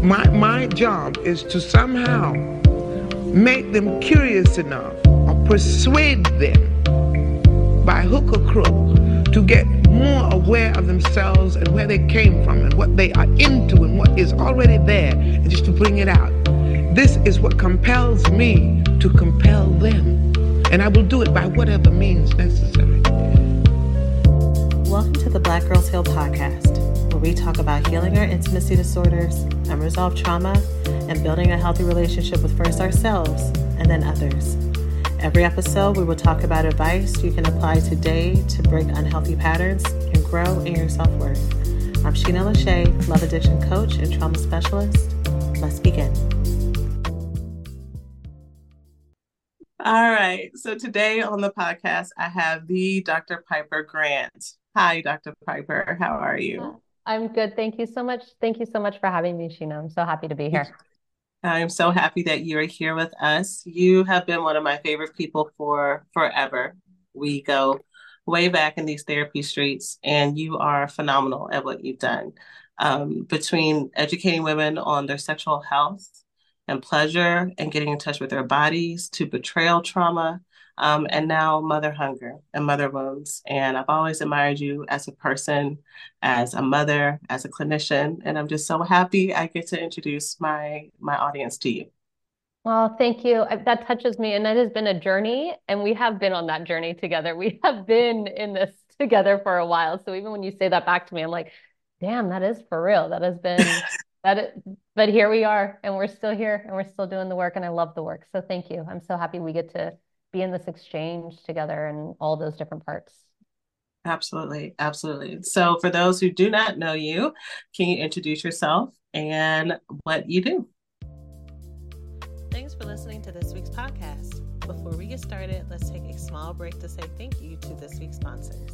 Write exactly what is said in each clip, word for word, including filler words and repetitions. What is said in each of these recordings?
My, my job is to somehow make them curious enough or persuade them by hook or crook to get more aware of themselves and where they came from and what they are into and what is already there, and just to bring it out. This is what compels me to compel them, and I will do it by whatever means necessary. Welcome to the Black Girls Heal podcast, where we talk about healing our intimacy disorders, unresolved trauma, and building a healthy relationship with first ourselves and then others. Every episode, we will talk about advice you can apply today to break unhealthy patterns and grow in your self-worth. I'm Sheena Lachey, love addiction coach and trauma specialist. Let's begin. All right. So today on the podcast, I have the Doctor Piper Grant. Hi, Doctor Piper. How are you? I'm good. Thank you so much. Thank you so much for having me, Sheena. I'm so happy to be here. I'm so happy that you are here with us. You have been one of my favorite people for forever. We go way back in these therapy streets, and you are phenomenal at what you've done. Um, between educating women on their sexual health and pleasure and getting in touch with their bodies, to betrayal trauma, um, and now mother hunger and mother wounds. And I've always admired you as a person, as a mother, as a clinician, and I'm just so happy I get to introduce my my audience to you. Well, thank you. I, that touches me, and that has been a journey, and we have been on that journey together. We have been in this together for a while. So even when you say that back to me, I'm like, damn, that is for real. That has been that. It, but here we are, and we're still here, and we're still doing the work, and I love the work. So thank you. I'm so happy we get to be in this exchange together and all those different parts. Absolutely. Absolutely. So for those who do not know you, can you introduce yourself and what you do? Thanks for listening to this week's podcast. Before we get started, let's take a small break to say thank you to this week's sponsors.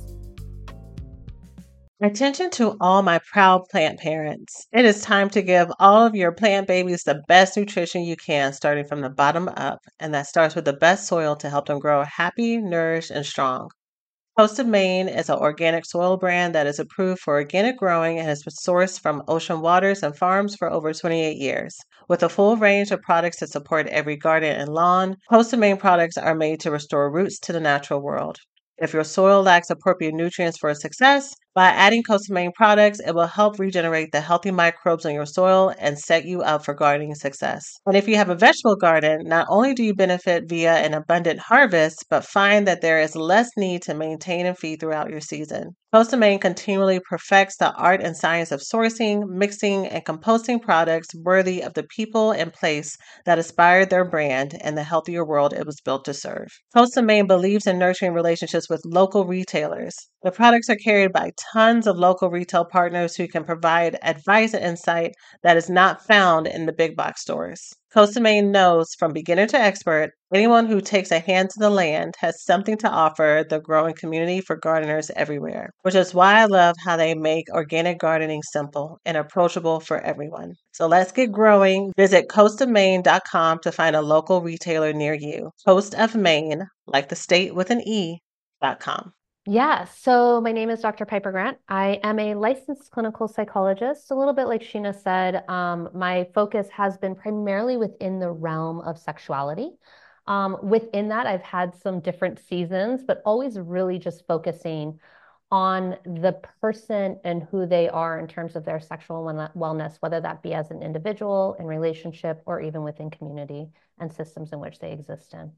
Attention to all my proud plant parents. It is time to give all of your plant babies the best nutrition you can, starting from the bottom up, and that starts with the best soil to help them grow happy, nourished, and strong. Coast of Maine is an organic soil brand that is approved for organic growing and has been sourced from ocean waters and farms for over twenty-eight years. With a full range of products to support every garden and lawn, Coast of Maine products are made to restore roots to the natural world. If your soil lacks appropriate nutrients for success, by adding Coast of Maine products, it will help regenerate the healthy microbes in your soil and set you up for gardening success. And if you have a vegetable garden, not only do you benefit via an abundant harvest, but find that there is less need to maintain and feed throughout your season. Coast of Maine continually perfects the art and science of sourcing, mixing, and composting products worthy of the people and place that inspired their brand and the healthier world it was built to serve. Coast of Maine believes in nurturing relationships with local retailers. The products are carried by tons of local retail partners who can provide advice and insight that is not found in the big box stores. Coast of Maine knows from beginner to expert, anyone who takes a hand to the land has something to offer the growing community for gardeners everywhere, which is why I love how they make organic gardening simple and approachable for everyone. So let's get growing. Visit coast of maine dot com to find a local retailer near you. Coast of Maine, like the state with an E, dot com. Yeah, so my name is Doctor Piper Grant. I am a licensed clinical psychologist. A little bit like Sheena said, um, my focus has been primarily within the realm of sexuality. Um, within that, I've had some different seasons, but always really just focusing on the person and who they are in terms of their sexual wellness, whether that be as an individual, in relationship, or even within community and systems in which they exist in.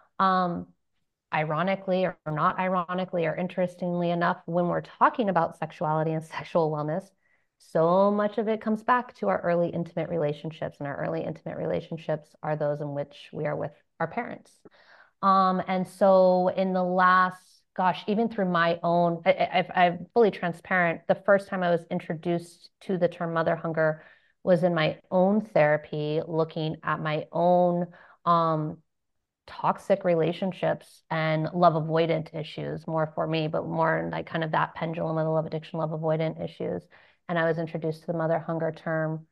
Um, Ironically or not ironically or interestingly enough, when we're talking about sexuality and sexual wellness, so much of it comes back to our early intimate relationships, and our early intimate relationships are those in which we are with our parents. Um, and so in the last, gosh, even through my own, I, I, I'm fully transparent, the first time I was introduced to the term mother hunger was in my own therapy, looking at my own um, toxic relationships and love avoidant issues, more for me, but more in like kind of that pendulum of the love addiction, love avoidant issues. And I was introduced to the mother hunger term,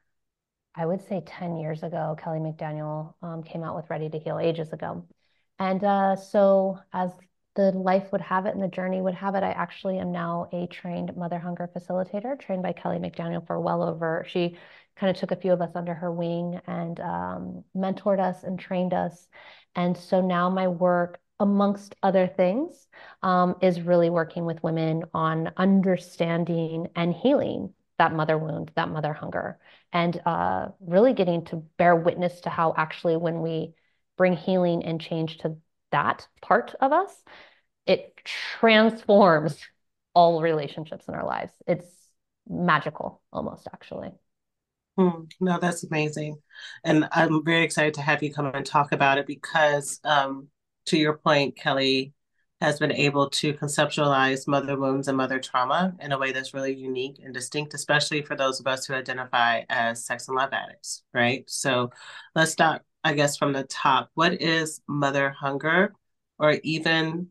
I would say ten years ago. Kelly McDaniel um, came out with Ready to Heal ages ago. And uh, so as the life would have it and the journey would have it, I actually am now a trained mother hunger facilitator, trained by Kelly McDaniel for well over, she kind of took a few of us under her wing and um, mentored us and trained us. And so now my work, amongst other things, um, is really working with women on understanding and healing that mother wound, that mother hunger, and uh, really getting to bear witness to how actually when we bring healing and change to that part of us, it transforms all relationships in our lives. It's magical, almost, actually. Hmm, no, that's amazing. And I'm very excited to have you come and talk about it because, um, to your point, Kelly has been able to conceptualize mother wounds and mother trauma in a way that's really unique and distinct, especially for those of us who identify as sex and love addicts, right? So let's start, I guess, from the top. What is mother hunger? Or even,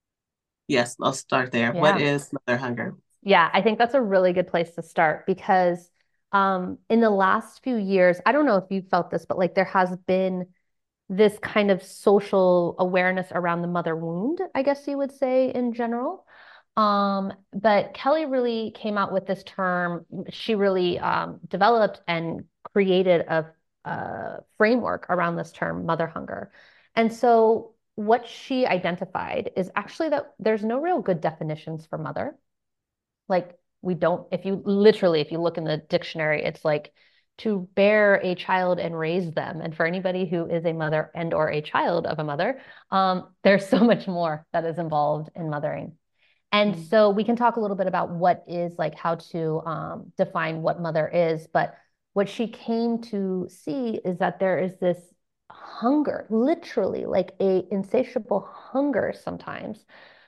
yes, let's start there. What Yeah. is mother hunger? Yeah, I think that's a really good place to start because um, in the last few years, I don't know if you felt this, but like there has been this kind of social awareness around the mother wound, I guess you would say in general. Um, but Kelly really came out with this term. She really um, developed and created a, a framework around this term, mother hunger. And so what she identified is actually that there's no real good definitions for mother. Like we don't, if you literally, if you look in the dictionary, it's like to bear a child and raise them. And for anybody who is a mother and or a child of a mother, um, there's so much more that is involved in mothering. And mm-hmm. so we can talk a little bit about what is like how to um, define what mother is. But what she came to see is that there is this hunger, literally like a insatiable hunger sometimes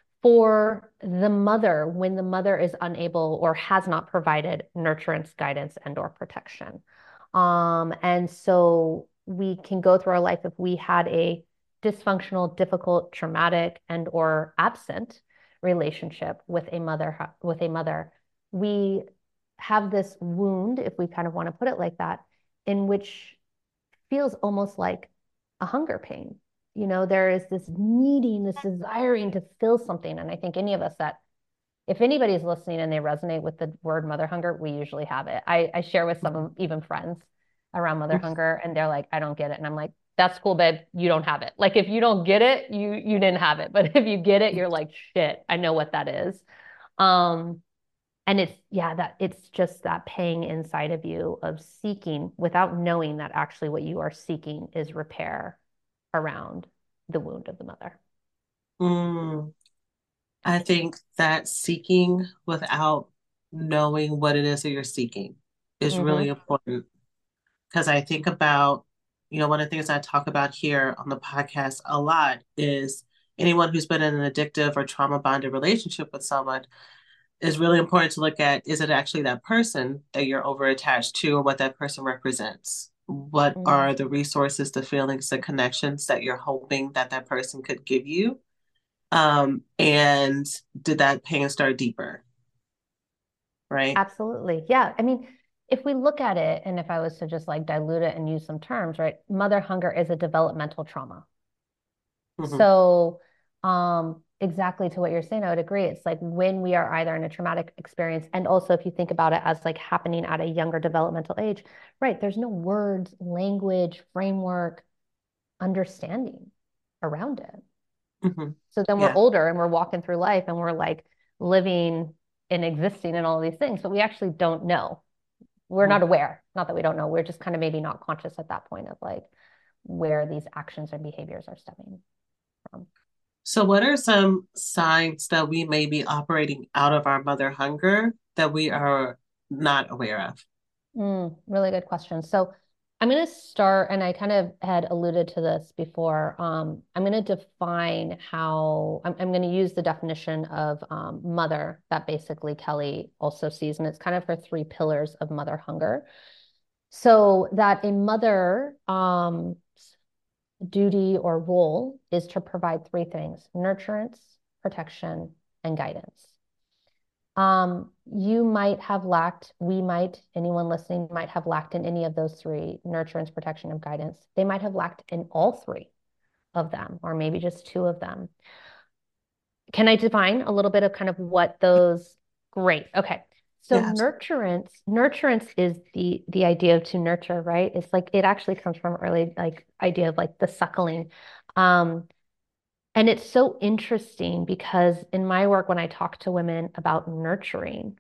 for the mother when the mother is unable or has not provided nurturance, guidance, and or protection. Um, and so we can go through our life if we had a dysfunctional, difficult, traumatic, and or absent relationship with a mother, with a mother, we have this wound, if we kind of want to put it like that, in which feels almost like a hunger pain. You know, there is this needing, this desiring to fill something. And I think any of us that, if anybody's listening and they resonate with the word mother hunger, we usually have it. I, I share with some of even friends around mother hunger and they're like, I don't get it. And I'm like, that's cool, babe. You don't have it. Like if you don't get it, you you didn't have it. But if you get it, you're like, shit, I know what that is. Um, and it's, yeah, that it's just that pang inside of you of seeking without knowing that actually what you are seeking is repair around the wound of the mother. Mm, I think that seeking without knowing what it is that you're seeking is mm-hmm. really important. Because I think about, you know, one of the things I talk about here on the podcast a lot is anyone who's been in an addictive or trauma bonded relationship with someone is really important to look at, is it actually that person that you're over attached to or what that person represents? What mm-hmm. are the resources, the feelings, the connections that you're hoping that that person could give you? Um, and did that pain start deeper? Right? Absolutely. Yeah. I mean, if we look at it, and if I was to just like dilute it and use some terms, right? Mother hunger is a developmental trauma. Mm-hmm. So, um, exactly to what you're saying, I would agree. It's like when we are either in a traumatic experience, and also if you think about it as like happening at a younger developmental age, right? There's no words, language, framework, understanding around it. Mm-hmm. So then we're yeah. older and we're walking through life and we're like living and existing in all these things, but we actually don't know. We're mm-hmm. not aware. Not that we don't know. We're just kind of maybe not conscious at that point of like where these actions and behaviors are stemming from. So what are some signs that we may be operating out of our mother hunger that we are not aware of? Mm, really good question. So I'm going to start, and I kind of had alluded to this before. Um, I'm going to define how, I'm, I'm going to use the definition of um, mother that basically Kelly also sees, and it's kind of her three pillars of mother hunger. So that a mother um, duty or role is to provide three things: nurturance, protection, and guidance. Um, you might have lacked, we might, anyone listening might have lacked in any of those three: nurturance, protection, and guidance. They might have lacked in all three of them, or maybe just two of them. can I define a little bit of kind of what those, great. Okay. So Yeah. nurturance, nurturance is the the idea of to nurture, right? It's like it actually comes from early like idea of like the suckling. Um, and it's so interesting because in my work, when I talk to women about nurturing,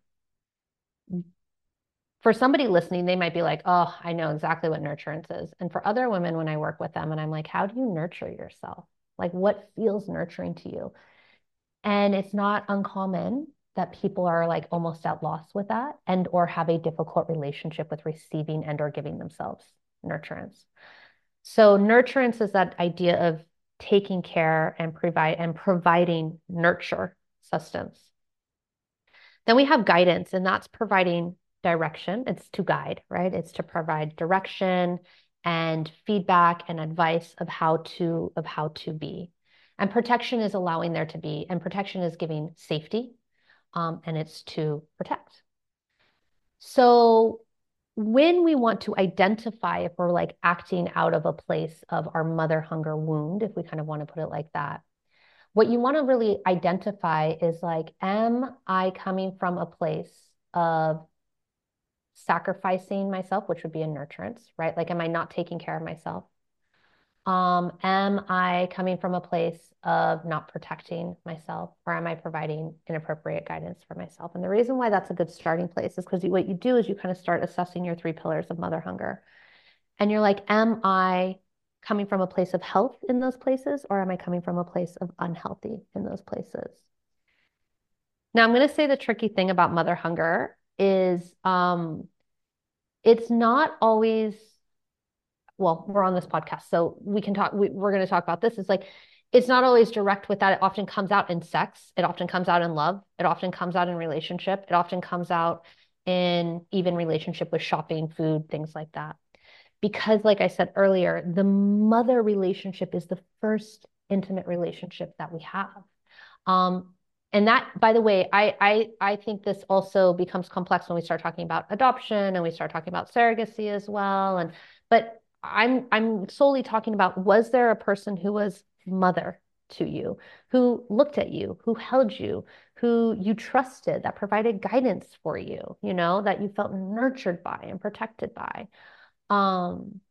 for somebody listening, they might be like, oh, I know exactly what nurturance is. And for other women, when I work with them and I'm like, how do you nurture yourself? Like what feels nurturing to you? And it's not uncommon that people are like almost at loss with that and or have a difficult relationship with receiving and or giving themselves nurturance. So nurturance is that idea of taking care and provide and providing nurture, sustenance. Then we have guidance, and that's providing direction. It's to guide, right? It's to provide direction and feedback and advice of how to of how to be. And protection is allowing there to be, and protection is giving safety, um, and it's to protect. So when we want to identify if we're like acting out of a place of our mother hunger wound, if we kind of want to put it like that, what you want to really identify is like, am I coming from a place of sacrificing myself, which would be a nurturance, right? Like, am I not taking care of myself? Um, am I coming from a place of not protecting myself, or am I providing inappropriate guidance for myself? And the reason why that's a good starting place is because what you do is you kind of start assessing your three pillars of mother hunger. And you're like, am I coming from a place of health in those places, or am I coming from a place of unhealthy in those places? Now, I'm going to say the tricky thing about mother hunger is um, it's not always, well, we're on this podcast, so we can talk, we, we're going to talk about this. It's like, it's not always direct with that. It often comes out in sex. It often comes out in love. It often comes out in relationship. It often comes out in even relationship with shopping, food, things like that. Because, like I said earlier, the mother relationship is the first intimate relationship that we have. Um, and that, by the way, I, I, I think this also becomes complex when we start talking about adoption and we start talking about surrogacy as well. And but I'm I'm solely talking about, was there a person who was mother to you, who looked at you, who held you, who you trusted, that provided guidance for you, you know, that you felt nurtured by and protected by. Um,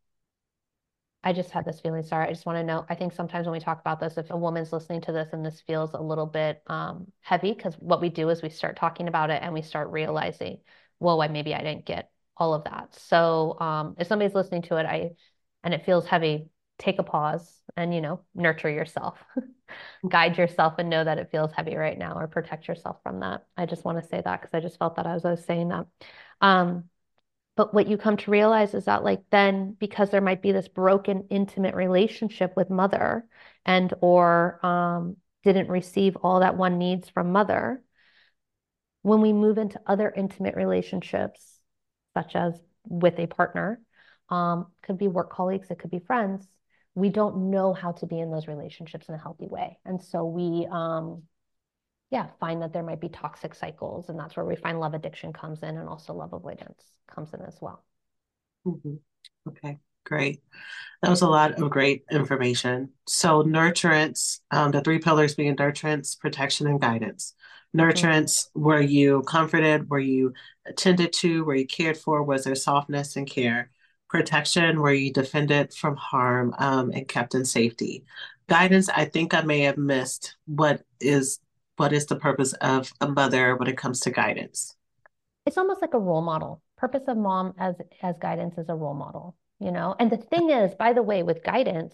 I just had this feeling. Sorry, I just want to know. I think sometimes when we talk about this, if a woman's listening to this and this feels a little bit um, heavy, because what we do is we start talking about it and we start realizing, whoa, I, maybe I didn't get all of that. So um, if somebody's listening to it, I and it feels heavy, take a pause and, you know, nurture yourself, guide yourself, and know that it feels heavy right now, or protect yourself from that. I just want to say that because I just felt that as I was saying that. Um, but what you come to realize is that, like, then because there might be this broken intimate relationship with mother, and or um, didn't receive all that one needs from mother, when we move into other intimate relationships, such as with a partner, um, could be work colleagues, it could be friends, we don't know how to be in those relationships in a healthy way. And so we um, yeah, find that there might be toxic cycles, and that's where we find love addiction comes in, and also love avoidance comes in as well. Mm-hmm. Okay, great. That was a lot of great information. So nurturance, um, the three pillars being nurturance, protection, and guidance. Nurturance, mm-hmm. Were you comforted? Were you attended to? Were you cared for? Was there softness and care? Protection, were you defended from harm um, and kept in safety? Guidance, I think I may have missed what is what is the purpose of a mother when it comes to guidance? It's almost like a role model. Purpose of mom as as guidance is a role model, you know? And the thing is, by the way, with guidance,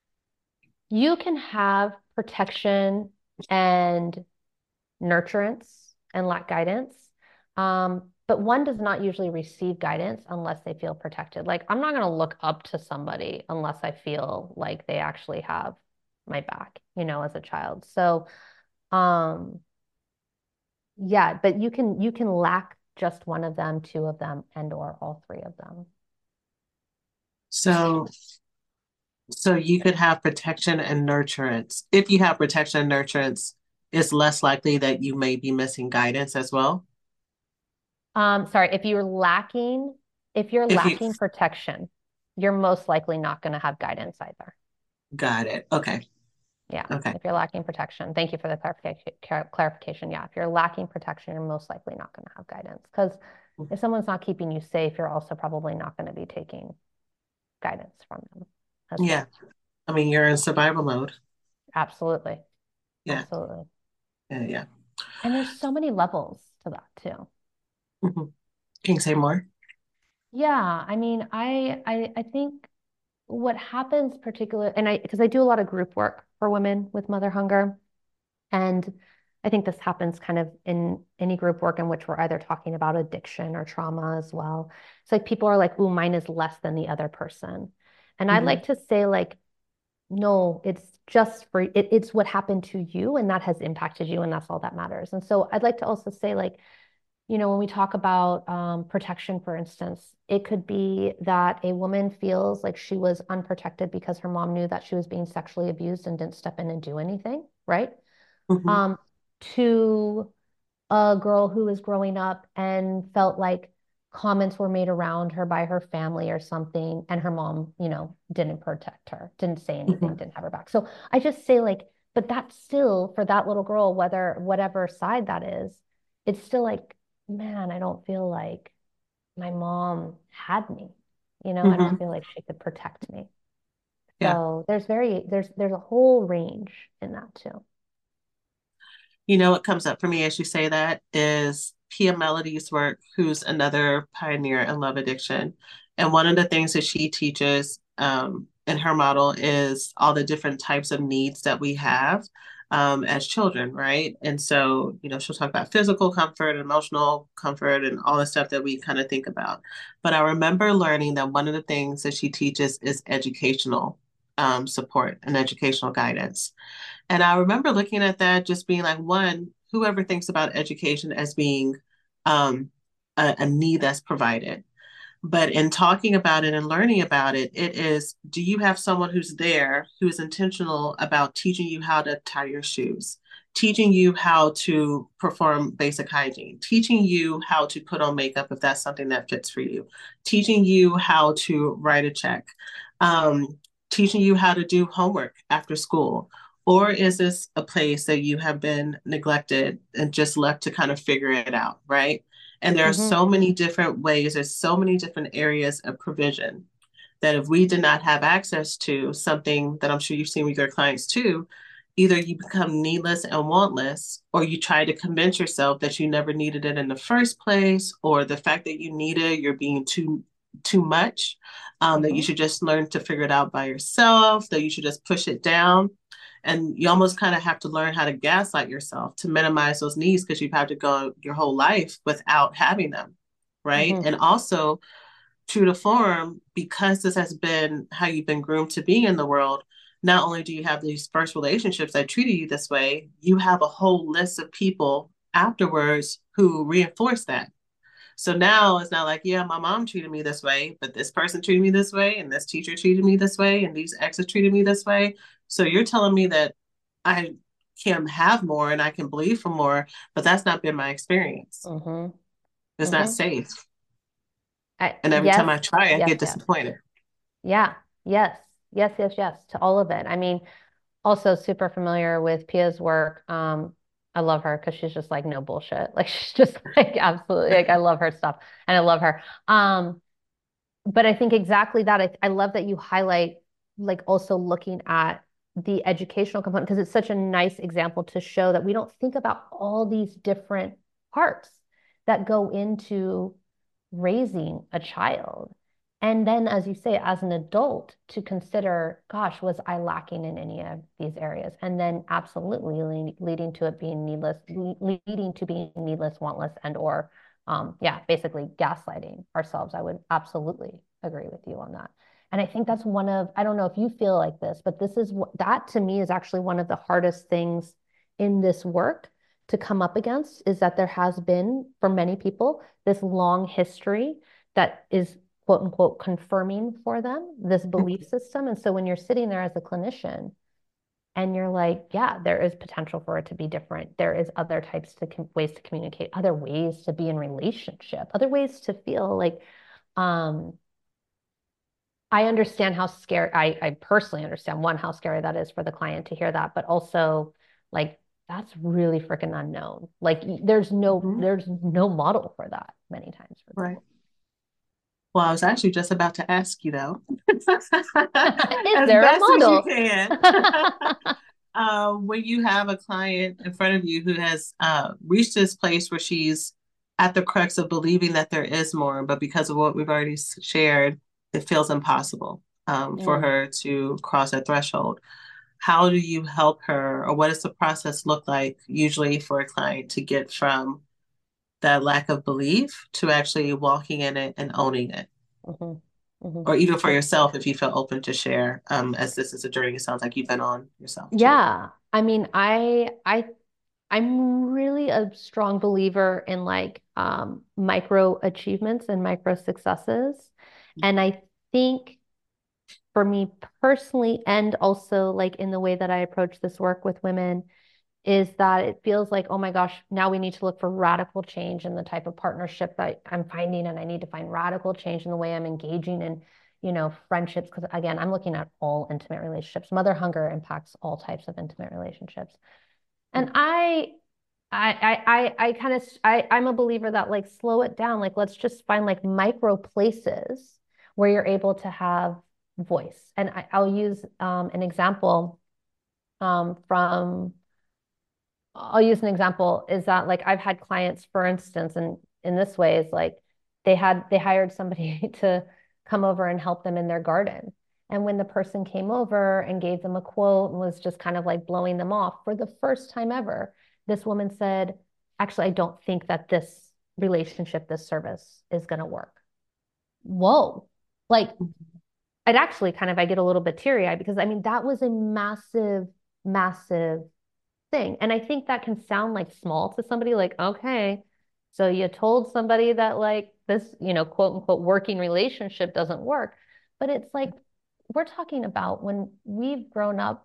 you can have protection and nurturance and lack guidance. Um, but one does not usually receive guidance unless they feel protected. Like, I'm not going to look up to somebody unless I feel like they actually have my back, you know, as a child. So, um, yeah, but you can you can lack just one of them, two of them, and or all three of them. So, so you could have protection and nurturance. If you have protection and nurturance, it's less likely that you may be missing guidance as well. Um, sorry, if you're lacking, if you're If lacking you, protection, you're most likely not going to have guidance either. Got it. Okay. Yeah. Okay. If you're lacking protection, thank you for the clarification. Clarification. Yeah. If you're lacking protection, you're most likely not going to have guidance, because if someone's not keeping you safe, you're also probably not going to be taking guidance from them as Yeah. well. I mean, you're in survival mode. Absolutely. Yeah. Absolutely. Yeah. Yeah. And there's so many levels to that too. hmm Can you say more? Yeah. I mean, I I I think what happens particular, and I because I do a lot of group work for women with mother hunger. And I think this happens kind of in any group work in which we're either talking about addiction or trauma as well. It's like people are like, ooh, mine is less than the other person. And I'd hmm like to say, like, no, it's just for it, it's what happened to you, and that has impacted you, and that's all that matters. And so I'd like to also say, like, you know, when we talk about um, protection, for instance, it could be that a woman feels like she was unprotected because her mom knew that she was being sexually abused and didn't step in and do anything, right? hmm Um, to a girl who was growing up and felt like comments were made around her by her family or something, and her mom, you know, didn't protect her, didn't say anything, hmm didn't have her back. So I just say, like, but that's still for that little girl, whether whatever side that is, it's still like, man, I don't feel like my mom had me. You know, I don't hmm feel like she could protect me. Yeah. So there's very there's there's a whole range in that too. You know what comes up for me as you say that is Pia Melody's work, who's another pioneer in love addiction. And one of the things that she teaches um, in her model is all the different types of needs that we have um, as children, right? And so, you know, she'll talk about physical comfort, emotional comfort, and all the stuff that we kind of think about. But I remember learning that one of the things that she teaches is educational um, support and educational guidance. And I remember looking at that, just being like, one, whoever thinks about education as being um, a, a need that's provided. But in talking about it and learning about it, it is, do you have someone who's there who is intentional about teaching you how to tie your shoes, teaching you how to perform basic hygiene, teaching you how to put on makeup if that's something that fits for you, teaching you how to write a check, um, teaching you how to do homework after school? Or is this a place that you have been neglected and just left to kind of figure it out, right? And there are Mm-hmm. so many different ways, there's so many different areas of provision that if we did not have access to something that I'm sure you've seen with your clients too, either you become needless and wantless, or you try to convince yourself that you never needed it in the first place, or the fact that you need it, you're being too too much, um, that you Mm-hmm. should just learn to figure it out by yourself, that you should just push it down. And you almost kind of have to learn how to gaslight yourself to minimize those needs because you've had to go your whole life without having them, right? Mm-hmm. And also, true to form, because this has been how you've been groomed to be in the world, not only do you have these first relationships that treated you this way, you have a whole list of people afterwards who reinforce that. So now it's not like, yeah, my mom treated me this way, but this person treated me this way, and this teacher treated me this way, and these exes treated me this way. So you're telling me that I can have more and I can believe for more, but that's not been my experience. Mm-hmm. It's not Mm-hmm. safe. I, And every yes, time I try, I yes, get yes. disappointed. Yeah, yes, yes, yes, yes, to all of it. I mean, also super familiar with Pia's work. Um, I love her because she's just like no bullshit. Like she's just like absolutely like I love her stuff and I love her. Um, but I think exactly that. I, I love that you highlight like also looking at the educational component because it's such a nice example to show that we don't think about all these different parts that go into raising a child. And then, as you say, as an adult, to consider, gosh, was I lacking in any of these areas? And then absolutely leading, leading to it being needless, leading to being needless, wantless, and or um, yeah, basically gaslighting ourselves. I would absolutely agree with you on that. And I think that's one of, I don't know if you feel like this, but this is what that to me is actually one of the hardest things in this work to come up against is that there has been, for many people, this long history that is quote unquote confirming for them this belief system. And so when you're sitting there as a clinician and you're like, yeah, there is potential for it to be different. There is other types to ways to communicate, other ways to be in relationship, other ways to feel like, um, I understand how scary, I, I personally understand, one, how scary that is for the client to hear that, but also like that's really freaking unknown. Like there's no Mhm. there's no model for that many times for Right. people. Well, I was actually just about to ask you though, Is as there a best as you model? can, uh, when you have a client in front of you who has uh, reached this place where she's at the crux of believing that there is more, but because of what we've already s- shared, it feels impossible um, for Mm, her to cross that threshold. How do you help her, or what does the process look like usually for a client to get from that lack of belief to actually walking in it and owning it? mhm, mhm. Or even for yourself, if you feel open to share, um, as this is a journey it sounds like you've been on yourself too. Yeah. I mean, I I I'm really a strong believer in like um, micro achievements and micro successes. And I think for me personally, and also like in the way that I approach this work with women, is that it feels like, oh my gosh, now we need to look for radical change in the type of partnership that I'm finding. And I need to find radical change in the way I'm engaging in, you know, friendships. Because again, I'm looking at all intimate relationships. Mother hunger impacts all types of intimate relationships. And I I I I kind of I I'm a believer that like slow it down. Like let's just find like micro places where you're able to have voice. And I, I'll use um, an example um, from. I'll use an example is that like I've had clients, for instance, and in this way is like they had they hired somebody to come over and help them in their garden. And when the person came over and gave them a quote and was just kind of like blowing them off for the first time ever, this woman said, actually, I don't think that this relationship, this service is going to work. Whoa. Like it actually kind of, I get a little bit teary eyed because I mean, that was a massive, massive thing. And I think that can sound like small to somebody like, okay, so you told somebody that like this, you know, quote unquote working relationship doesn't work. But it's like we're talking about when we've grown up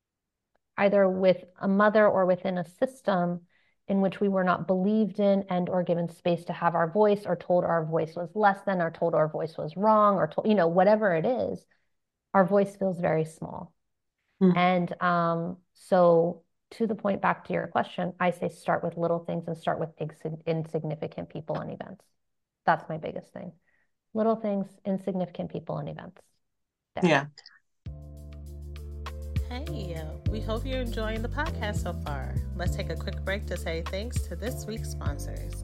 either with a mother or within a system in which we were not believed in and or given space to have our voice or told our voice was less than or told our voice was wrong or told, you know, whatever it is, our voice feels very small. Mm. And um, so to the point back to your question, I say start with little things and start with insignificant people and events. That's my biggest thing. Little things, insignificant people and events. There. Yeah. Hey, we hope you're enjoying the podcast so far. Let's take a quick break to say thanks to this week's sponsors.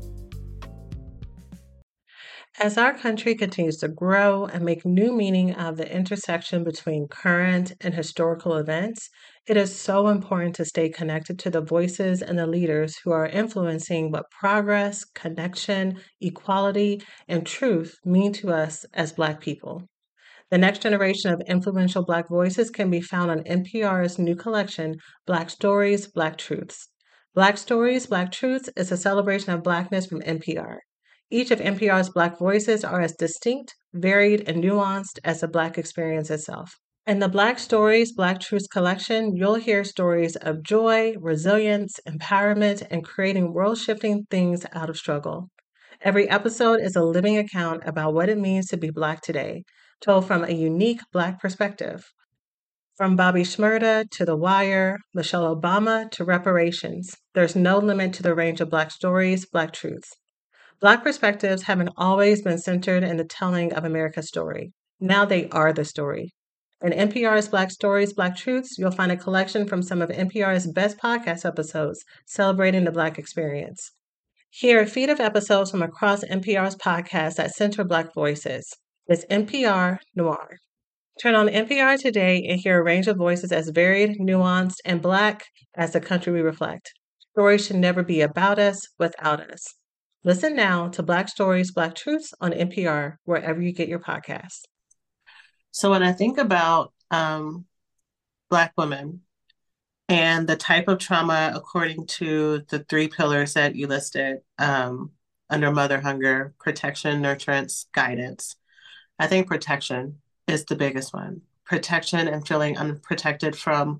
As our country continues to grow and make new meaning of the intersection between current and historical events, it is so important to stay connected to the voices and the leaders who are influencing what progress, connection, equality, and truth mean to us as Black people. The next generation of influential Black voices can be found on N P R's new collection, Black Stories, Black Truths. Black Stories, Black Truths is a celebration of Blackness from N P R. Each of N P R's Black voices are as distinct, varied, and nuanced as the Black experience itself. In the Black Stories, Black Truths collection, you'll hear stories of joy, resilience, empowerment, and creating world-shifting things out of struggle. Every episode is a living account about what it means to be Black today, told from a unique Black perspective. From Bobby Shmurda to The Wire, Michelle Obama to reparations, there's no limit to the range of Black stories, Black truths. Black perspectives haven't always been centered in the telling of America's story. Now they are the story. In N P R's Black Stories, Black Truths, you'll find a collection from some of N P R's best podcast episodes celebrating the Black experience. Hear a feed of episodes from across N P R's podcasts that center Black voices. It's N P R Noir. Turn on N P R today and hear a range of voices as varied, nuanced, and Black as the country we reflect. Stories should never be about us, without us. Listen now to Black Stories, Black Truths on N P R, wherever you get your podcasts. So when I think about um, Black women and the type of trauma, according to the three pillars that you listed um, under mother hunger, protection, nurturance, guidance, I think protection is the biggest one. Protection and feeling unprotected from,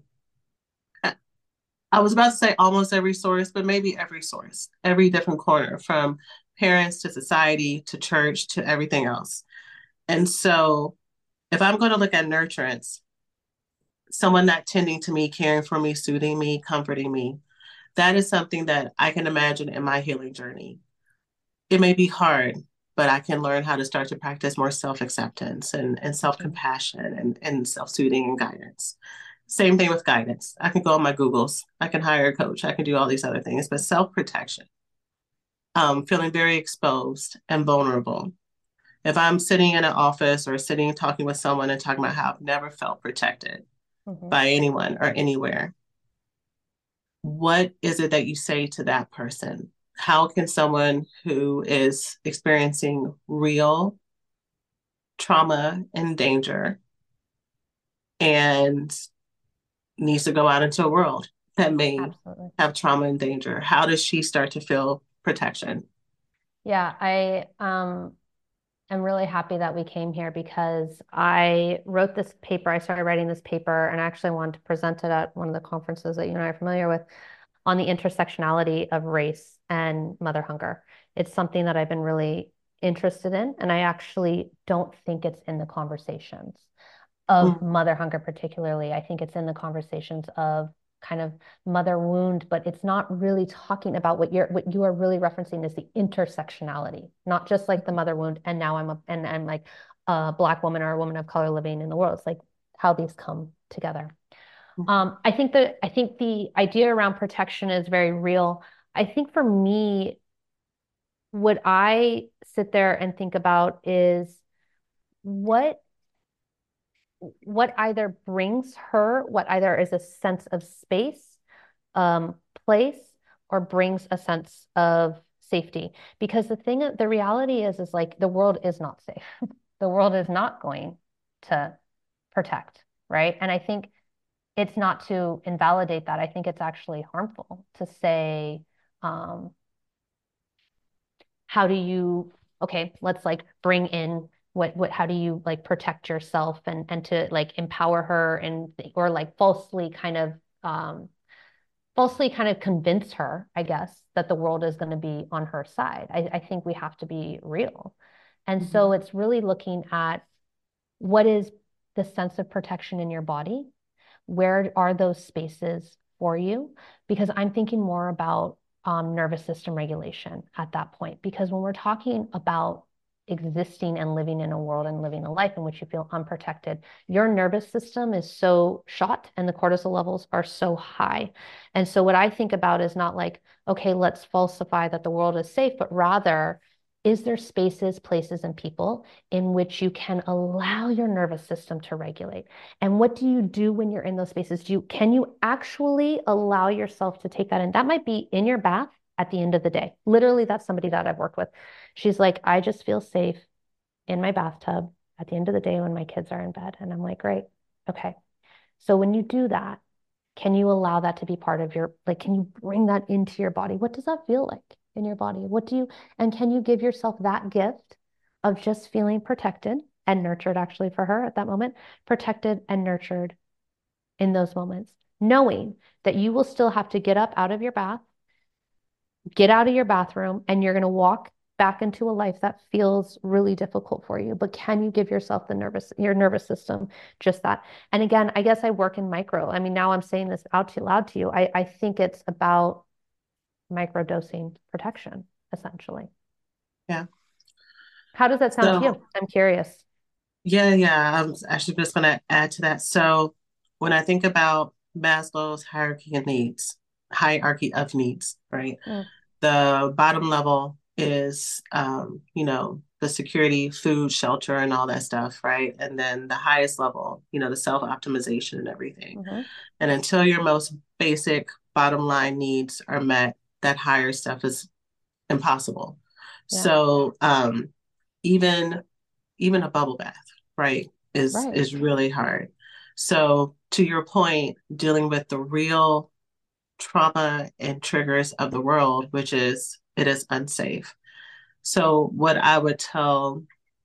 I was about to say almost every source, but maybe every source, every different corner, from parents to society to church to everything else. And so If I'm going to look at nurturance, someone not tending to me, caring for me, soothing me, comforting me, that is something that I can imagine in my healing journey. It may be hard, but I can learn how to start to practice more self-acceptance and, and self-compassion and, and self-soothing and guidance. Same thing with guidance. I can go on my Googles. I can hire a coach. I can do all these other things, but self-protection, um, feeling very exposed and vulnerable. If I'm sitting in an office or sitting talking with someone and talking about how I've never felt protected mm-hmm. by anyone or anywhere, what is it that you say to that person? How can someone who is experiencing real trauma and danger and needs to go out into a world that may Absolutely. Have trauma and danger, how does she start to feel protection? Yeah, I um, am really happy that we came here because I wrote this paper. I started writing this paper and I actually wanted to present it at one of the conferences that you and I are familiar with on the intersectionality of race and mother hunger. It's something that I've been really interested in, and I actually don't think it's in the conversations of mm. mother hunger particularly. I think it's in the conversations of kind of mother wound, but it's not really talking about what you're what you are really referencing is the intersectionality, not just like the mother wound and now I'm a and I'm like a Black woman or a woman of color living in the world. It's like how these come together. Mm-hmm. Um, I think that I think the idea around protection is very real. I think for me, what I sit there and think about is what what either brings her, what either is a sense of space, um, place, or brings a sense of safety. Because the thing, the reality is, is like the world is not safe. The world is not going to protect, right? And I think it's not to invalidate that. I think it's actually harmful to say, um, how do you, okay, let's like bring in what, what, how do you like protect yourself and, and to like empower her and, or like falsely kind of, um, falsely kind of convince her, I guess, that the world is going to be on her side. I, I think we have to be real. And mm-hmm. so it's really looking at what is the sense of protection in your body? Where are those spaces for you? Because I'm thinking more about um, nervous system regulation at that point. Because when we're talking about existing and living in a world and living a life in which you feel unprotected, your nervous system is so shot and the cortisol levels are so high. And so what I think about is not like, okay, let's falsify that the world is safe, but rather, is there spaces, places, and people in which you can allow your nervous system to regulate? And what do you do when you're in those spaces? Do you, can you actually allow yourself to take that in? That might be in your bath at the end of the day. Literally, that's somebody that I've worked with. She's like, I just feel safe in my bathtub at the end of the day when my kids are in bed. And I'm like, great. Okay. So when you do that, can you allow that to be part of your, like, can you bring that into your body? What does that feel like in your body? What do you, and can you give yourself that gift of just feeling protected and nurtured actually for her at that moment, protected and nurtured in those moments, knowing that you will still have to get up out of your bath, get out of your bathroom, and you're going to walk back into a life that feels really difficult for you. But can you give yourself the nervous, your nervous system, just that? And again, I guess I work in micro. I mean, now I'm saying this out too loud to you. I, I think it's about microdosing protection, essentially. Yeah. How does that sound so, to you? I'm curious. Yeah, yeah. I was actually just going to add to that. So when I think about Maslow's hierarchy of needs, hierarchy of needs, right? Mm. The bottom level is, um, you know, the security, food, shelter, and all that stuff, right? And then the highest level, you know, the self-optimization and everything. Mm-hmm. And until your most basic bottom line needs are met, that higher stuff is impossible. Yeah. So um, even even a bubble bath, right, is right. is really hard. So to your point, dealing with the real trauma and triggers of the world, which is it is unsafe. So what I would tell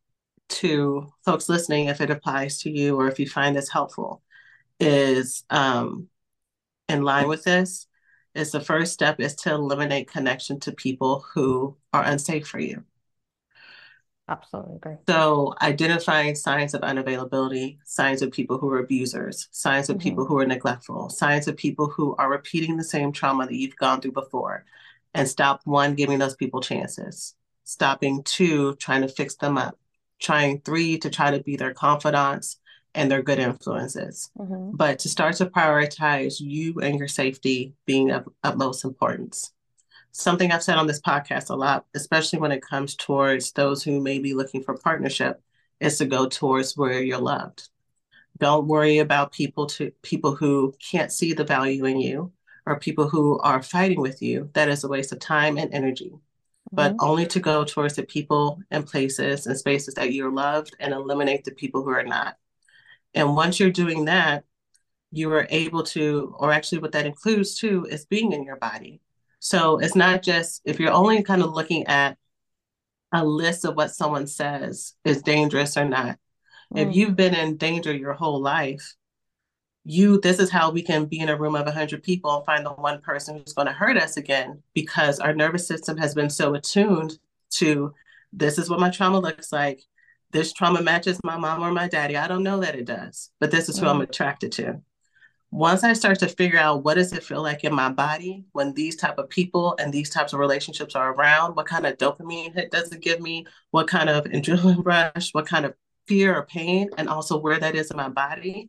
to folks listening, if it applies to you or if you find this helpful, is um, in line with this, is the first step is to eliminate connection to people who are unsafe for you. Absolutely agree. So identifying signs of unavailability, signs of people who are abusers, signs of people Mm-hmm. who are neglectful, signs of people who are repeating the same trauma that you've gone through before, and stop one, giving those people chances, stopping two, trying to fix them up, trying three, to try to be their confidants and their good influences. Mm-hmm. But to start to prioritize you and your safety being of utmost importance. Something I've said on this podcast a lot, especially when it comes towards those who may be looking for partnership, is to go towards where you're loved. Don't worry about people to people who can't see the value in you or people who are fighting with you. That is a waste of time and energy. But Mm-hmm. only to go towards the people and places and spaces that you're loved and eliminate the people who are not. And once you're doing that, you are able to, or actually what that includes too, is being in your body. So it's not just, if you're only kind of looking at a list of what someone says is dangerous or not, if Mm. you've been in danger your whole life, you, this is how we can be in a room of one hundred people and find the one person who's going to hurt us again, because our nervous system has been so attuned to, this is what my trauma looks like. This trauma matches my mom or my daddy. I don't know that it does, but this is who I'm Mm. attracted to. Once I start to figure out what does it feel like in my body when these type of people and these types of relationships are around, what kind of dopamine hit does it give me, what kind of adrenaline rush, what kind of fear or pain, and also where that is in my body,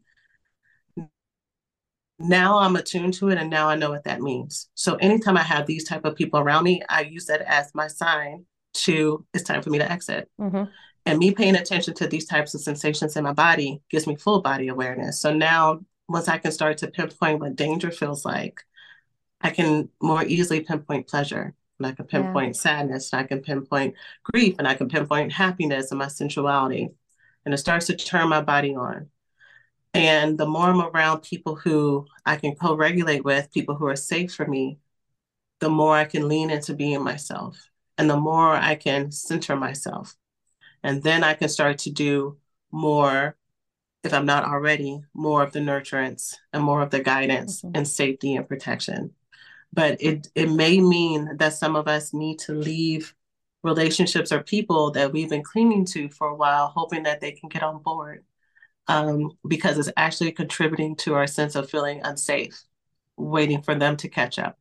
now I'm attuned to it, and now I know what that means. So anytime I have these type of people around me, I use that as my sign to, it's time for me to exit. Mm-hmm. And me paying attention to these types of sensations in my body gives me full body awareness. So now, once I can start to pinpoint what danger feels like, I can more easily pinpoint pleasure. And I can Yeah. pinpoint sadness, and I can pinpoint grief, and I can pinpoint happiness and my sensuality. And it starts to turn my body on. And the more I'm around people who I can co-regulate with, people who are safe for me, the more I can lean into being myself. And the more I can center myself. And then I can start to do more, if I'm not already, more of the nurturance and more of the guidance Mm-hmm. and safety and protection. But it, it may mean that some of us need to leave relationships or people that we've been clinging to for a while, hoping that they can get on board, um, because it's actually contributing to our sense of feeling unsafe, waiting for them to catch up.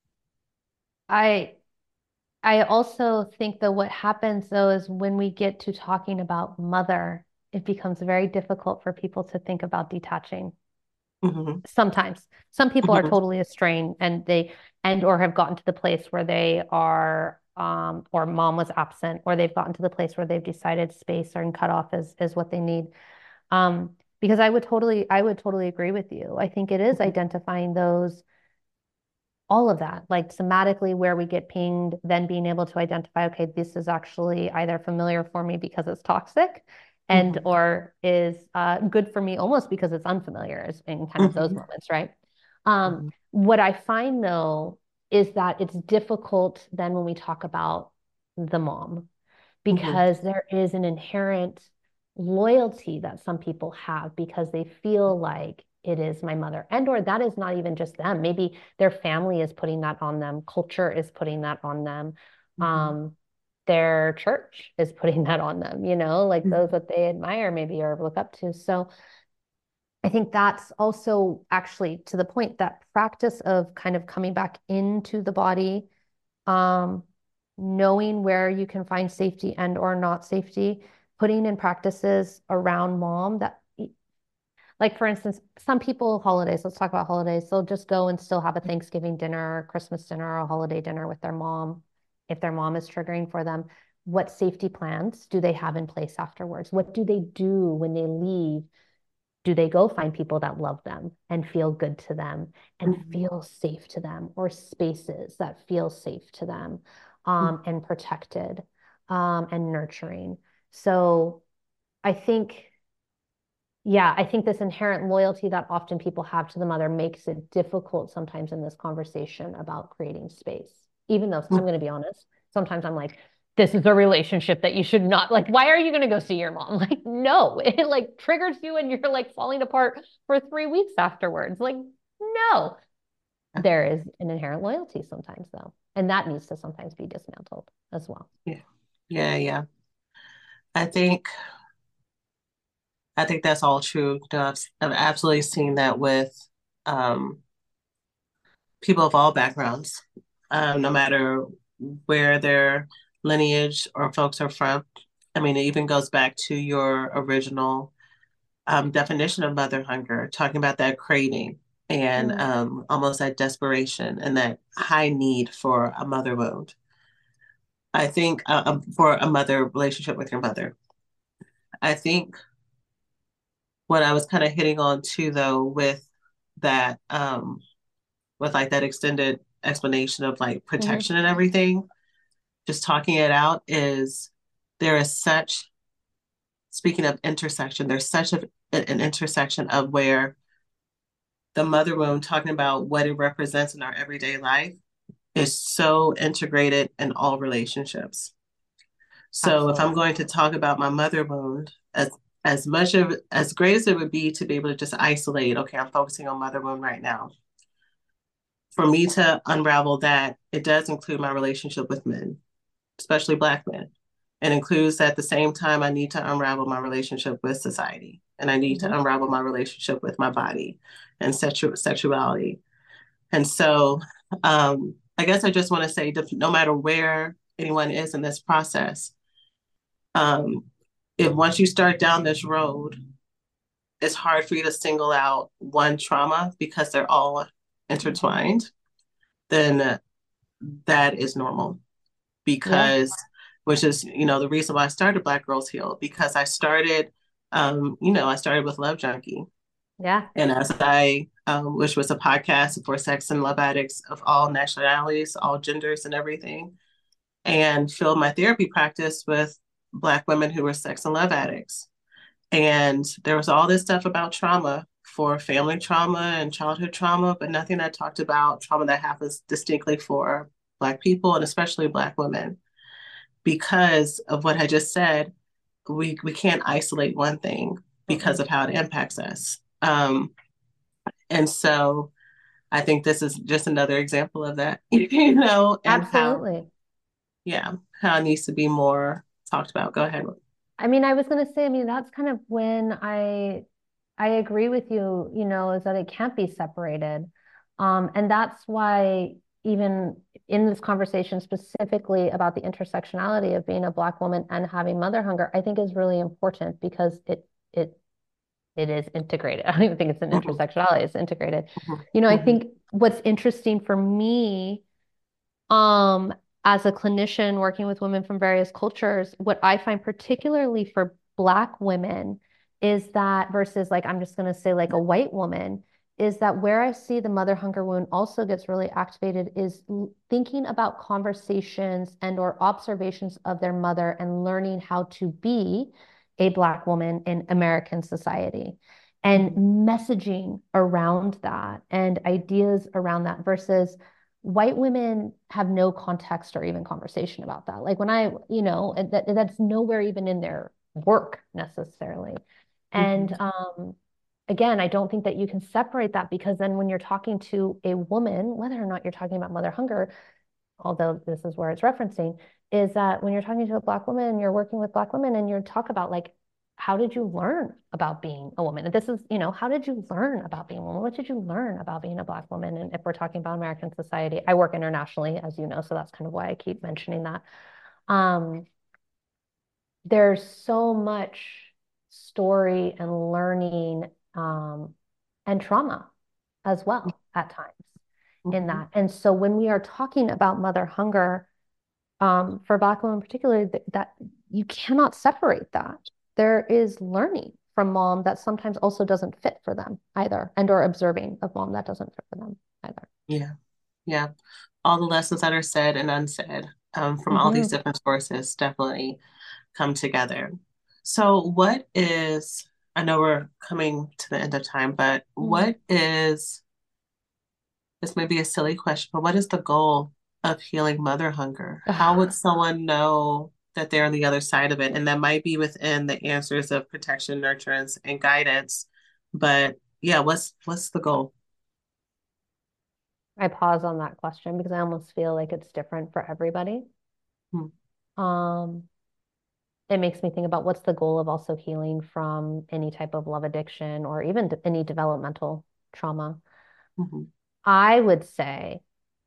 I I also think that what happens though is when we get to talking about mother, it becomes very difficult for people to think about detaching. Mm-hmm. Sometimes some people are Mm-hmm. totally estranged and they and or have gotten to the place where they are um or mom was absent, or they've gotten to the place where they've decided space and cut off is is what they need. Um, because I would totally I would totally agree with you. I think it is Mm-hmm. identifying those, all of that, like somatically where we get pinged, then being able to identify, okay, this is actually either familiar for me because it's toxic and Mm-hmm. or is uh, good for me almost because it's unfamiliar in kind of those Mm-hmm. moments, right? Um, Mm-hmm. what I find though is that it's difficult then when we talk about the mom, Mm-hmm. because there is an inherent loyalty that some people have because they feel like it is my mother, and or that is not even just them, maybe their family is putting that on them, culture is putting that on them, Mm-hmm. um their church is putting that on them, you know, like those Mm-hmm. that they admire maybe or look up to. So I think that's also actually to the point, that practice of kind of coming back into the body, um, knowing where you can find safety and or not safety, putting in practices around mom that, like for instance, some people holidays, let's talk about holidays, they'll just go and still have a Thanksgiving dinner, or Christmas dinner, or a holiday dinner with their mom. If their mom is triggering for them, what safety plans do they have in place afterwards? What do they do when they leave? Do they go find people that love them and feel good to them and Mm-hmm. feel safe to them, or spaces that feel safe to them, um, and protected, um, and nurturing? So I think, yeah, I think this inherent loyalty that often people have to the mother makes it difficult sometimes in this conversation about creating space. Even though I'm going to be honest, sometimes I'm like, this is a relationship that you should not, like, why are you going to go see your mom? Like, no, it like triggers you and you're like falling apart for three weeks afterwards. Like, no, there is an inherent loyalty sometimes though. And that needs to sometimes be dismantled as well. Yeah. Yeah. Yeah. I think I think that's all true. You know, I've, I've absolutely seen that with um, people of all backgrounds, um, no matter where their lineage or folks are from. I mean, it even goes back to your original um, definition of mother hunger, talking about that craving and Mm. um, almost that desperation and that high need for a mother wound. I think uh, um, for a mother relationship with your mother. I think what I was kind of hitting on too, though, with that, um, with like that extended explanation of like Mhm. protection and everything, just talking it out is there is such, speaking of intersection, there's such a, an intersection of where the mother wound, talking about what it represents in our everyday life, is so integrated in all relationships. So if I'm Absolutely. going to talk about my mother wound, as as much of as great as it would be to be able to just isolate, okay, I'm focusing on mother wound right now. For me to unravel that, it does include my relationship with men, especially Black men. It includes at the same time I need to unravel my relationship with society, and I need to Mhm. unravel my relationship with my body and sexu- sexuality. And so um, I guess I just want to say, no matter where anyone is in this process, um, if once you start down this road, it's hard for you to single out one trauma because they're all Mhm. intertwined, then that is normal. Yeah. Because, which is, you know, the reason why I started Black Girls Heal, because I started, um, you know, I started with Love Junkie. Yeah. And as I, um, which was a podcast for sex and love addicts of all nationalities, all genders, and everything, and filled my therapy practice with Black women who were sex and love addicts. And there was all this stuff about trauma for family trauma and childhood trauma, but nothing that talked about trauma that happens distinctly for Black people and especially Black women. Because of what I just said, we, we can't isolate one thing because Mm-mm. of how it impacts us. Um, and so I think this is just another example of that, you know, and how, Absolutely. yeah, how it needs to be more talked about. Go ahead. I mean, I was going to say, I mean, that's kind of when I I agree with you, you know, is that it can't be separated. Um, and that's why even in this conversation specifically about the intersectionality of being a Black woman and having mother hunger, I think is really important because it it it is integrated. I don't even think it's an Mhm, intersectionality, it's integrated. mhm, You know, I mhm, think what's interesting for me um, as a clinician working with women from various cultures, what I find particularly for Black women is that versus like, I'm just going to say like a white woman, is that where I see the mother hunger wound also gets really activated is thinking about conversations and or observations of their mother and learning how to be a Black woman in American society and mhm, messaging around that and ideas around that versus white women have no context or even conversation about that. Like when I, you know, that that's nowhere even in their work necessarily. mhm, And um, again, I don't think that you can separate that because then when you're talking to a woman, whether or not you're talking about mother hunger, although this is where it's referencing, is that when you're talking to a Black woman and you're working with Black women and you talk about like, how did you learn about being a woman? And this is, you know, how did you learn about being a woman? What did you learn about being a Black woman? And if we're talking about American society, I work internationally, as you know, so that's kind of why I keep mentioning that. Um, there's so much story and learning um, and trauma as well at times in mhm. that. And so when we are talking about mother hunger, um, for Black women particularly, that, that you cannot separate that. There is learning from mom that sometimes also doesn't fit for them either, and or observing of mom that doesn't fit for them either. Yeah, yeah. All the lessons that are said and unsaid um, from all these Mm-hmm. different sources definitely come together. So, what is, I know we're coming to the end of time, but Mm. what is, this may be a silly question, but what is the goal of healing mother hunger? How would someone know that they're on the other side of it? And that might be within the answers of protection, nurturance, and guidance. But yeah, what's what's the goal? I pause on that question because I almost feel like it's different for everybody. Hmm. Um, it makes me think about what's the goal of also healing from any type of love addiction or even de- any developmental trauma. Mm-hmm. I would say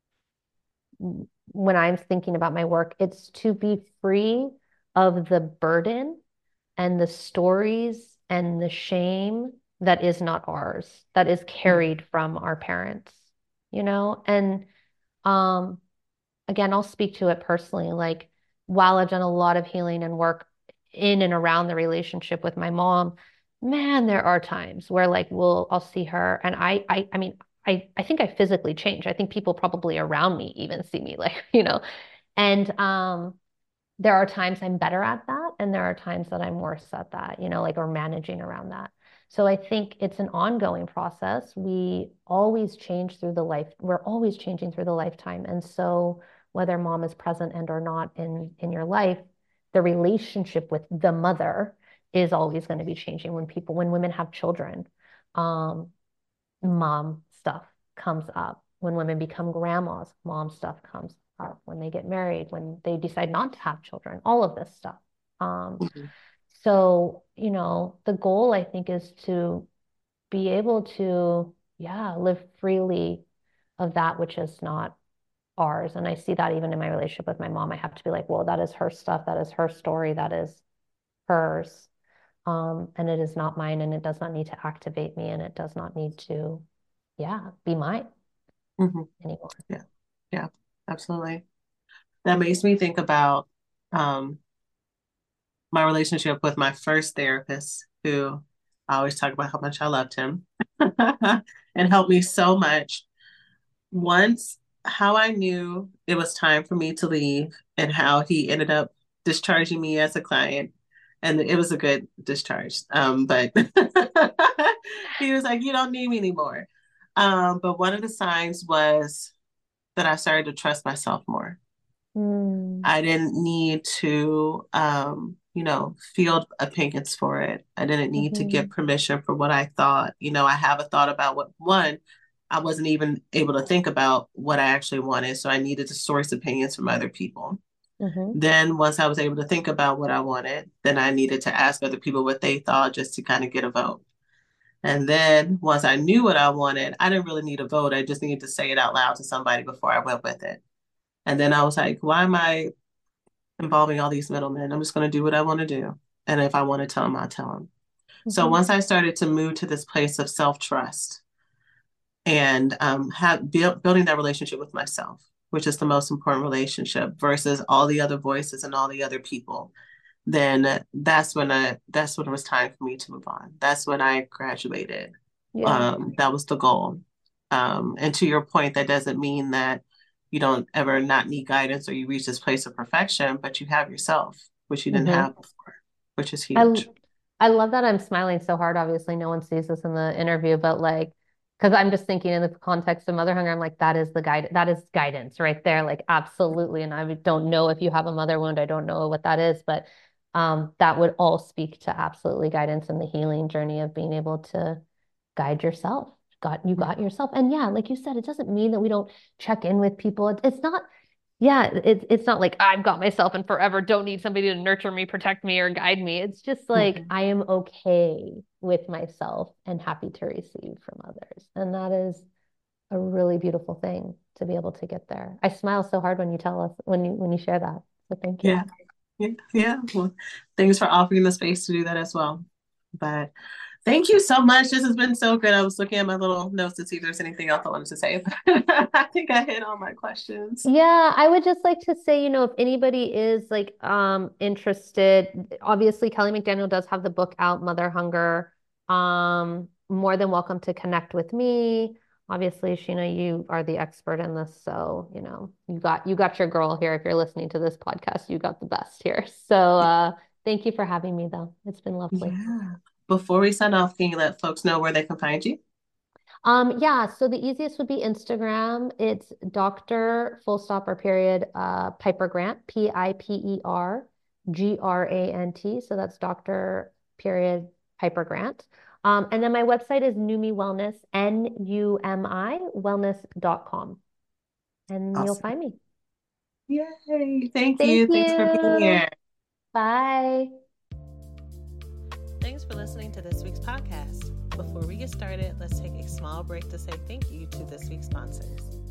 when I'm thinking about my work, it's to be free of the burden and the stories and the shame that is not ours, that is carried from our parents, you know? And um, again, I'll speak to it personally. Like, while I've done a lot of healing and work in and around the relationship with my mom, man, there are times where like we'll I'll see her and I I I mean, I I think I physically change. I think people probably around me even see me like, you know, and um there are times I'm better at that, and there are times that I'm worse at that, you know, like or managing around that. So I think it's an ongoing process. We always change through the life. We're always changing through the lifetime. And so whether mom is present and or not in in your life, the relationship with the mother is always going to be changing when people, when women have children. Um, mom stuff comes up. When women become grandmas, mom stuff comes up. When they get married, when they decide not to have children, all of this stuff. Um, Mm-hmm. so, you know, the goal I think is to be able to, yeah, live freely of that which is not ours. And I see that even in my relationship with my mom. I have to be like, well, that is her stuff. That is her story. That is hers. Um, and it is not mine, and it does not need to activate me, and it does not need to, yeah, be mine Mm-hmm. anymore. Yeah, yeah, absolutely. That makes me think about um, my relationship with my first therapist, who I always talk about how much I loved him and helped me so much. Once, how I knew it was time for me to leave and how he ended up discharging me as a client. And it was a good discharge. Um, but he was like, you don't need me anymore. Um, but one of the signs was that I started to trust myself more. Mm, I didn't need to, um, you know, field opinions for it. I didn't need to get mhm, permission for what I thought. You know, I have a thought about what one, I wasn't even able to think about what I actually wanted. So I needed to source opinions from other people. mhm, Then once I was able to think about what I wanted, then I needed to ask other people what they thought just to kind of get a vote. And then once I knew what I wanted, I didn't really need a vote. I just needed to say it out loud to somebody before I went with it. And then I was like, why am I involving all these middlemen? I'm just going to do what I want to do. And if I want to tell them, I'll tell them. So mhm, once I started to move to this place of self-trust and um, have build, building that relationship with myself, which is the most important relationship versus all the other voices and all the other people, then that's when I that's when it was time for me to move on. That's when I graduated. yeah, Um, that was the goal. Um, and to your point, that doesn't mean that you don't ever not need guidance or you reach this place of perfection, but you have yourself, which you didn't mhm. have before, which is I huge. I love that I'm smiling so hard. Obviously, no one sees this in the interview, but like, because I'm just thinking in the context of mother hunger, I'm like, that is the guide, that is guidance right there. Like, absolutely. And I don't know if you have a mother wound, I don't know what that is, but um, that would all speak to absolutely guidance and the healing journey of being able to guide yourself. Got you got yourself. And yeah, like you said, it doesn't mean that we don't check in with people. It, it's not yeah, it's it's not like I've got myself and forever don't need somebody to nurture me, protect me, or guide me. It's just like Mhm. I am okay with myself and happy to receive from others. And that is a really beautiful thing to be able to get there. I smile so hard when you tell us when you when you share that. So thank you. Yeah, yeah, yeah. Well, thanks for offering the space to do that as well. But thank you so much. This has been so good. I was looking at my little notes to see if there's anything else I wanted to say, but I think I hit all my questions. Yeah, I would just like to say, you know, if anybody is like um interested, obviously Kelly McDaniel does have the book out, Mother Hunger. Um, more than welcome to connect with me. Obviously, Sheena, you are the expert in this, so you know, you got you got your girl here. If you're listening to this podcast, you got the best here. So uh thank you for having me though. It's been lovely. Yeah. Before we sign off, can you let folks know where they can find you? Um, yeah, so the easiest would be Instagram. It's Doctor full stop or period uh Piper Grant, P I P E R G R A N T. So that's Doctor period Piper Grant. Um, and then my website is Numi Wellness, N U M I wellness dot com. And you'll Awesome. find me. Yay. Thank Thank you. Thanks for being you. here. Bye. Thanks for listening to this week's podcast. Before we get started, let's take a small break to say thank you to this week's sponsors.